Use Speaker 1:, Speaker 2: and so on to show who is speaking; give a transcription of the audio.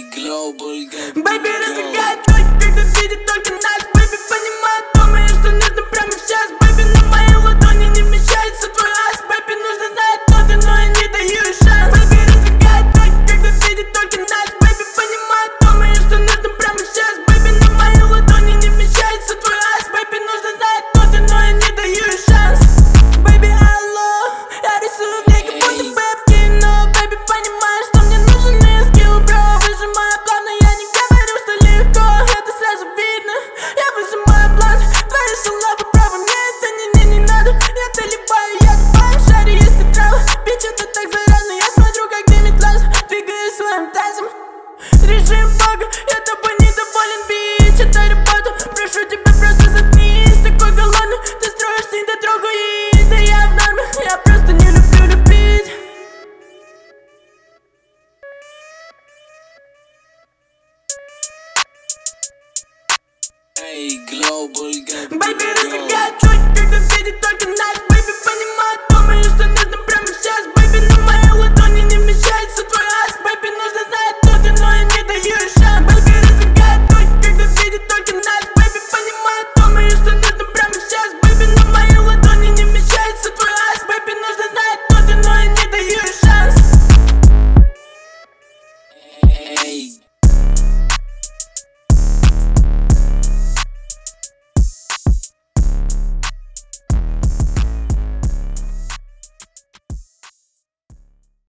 Speaker 1: Baby, разжигает ночь, когда видит только нас. Baby, понимает, думает, что нужно прямо сейчас. Baby, на моей ладони не вмещается твой ас. Baby, нужно знать, кто ты, но я не даю шанс. Baby, разжигает ночь, когда видит только нас. Baby, понимает, думает, что нужно прямо сейчас. Baby, на моей ладони не вмещается твой ас. Baby, нужно знать, кто ты, но я не даю шанс. Baby, алло, я рисую в ней, как будто бы в кино. Baby, понимаешь, что мне нужен скилл, бро. Выжимаю плавно, я не говорю, что легко. Это сразу видно, я выжимаю план. Твои шалавы правы, мне это не надо. Я талибаю, я тупаю, в шаре есть и трава. Бич, это так заразно, я смотрю, как дымит лаз. Двигаюсь своим тазом, режим бога. Я тобой недоволен, бич, это работа. Прошу тебя, просто заткнись, такой голодный. Ты строишь недотрогу и да я в норме. Я просто не люблю любить. Baby, разжигает ночь, когда видит только нас. Baby, понимает, думает, что нужно прямо сейчас. Baby, на моей ладони не вмещается твой ас. Baby, нужно знать, кто ты, но я не даю шанс. Baby, разжигает ночь, когда видит только нас. Baby, понимает, думает, что нужно прямо сейчас. Baby, на моей ладони не вмещается твой ас. Baby, нужно знать, кто ты, но я не даю шанс.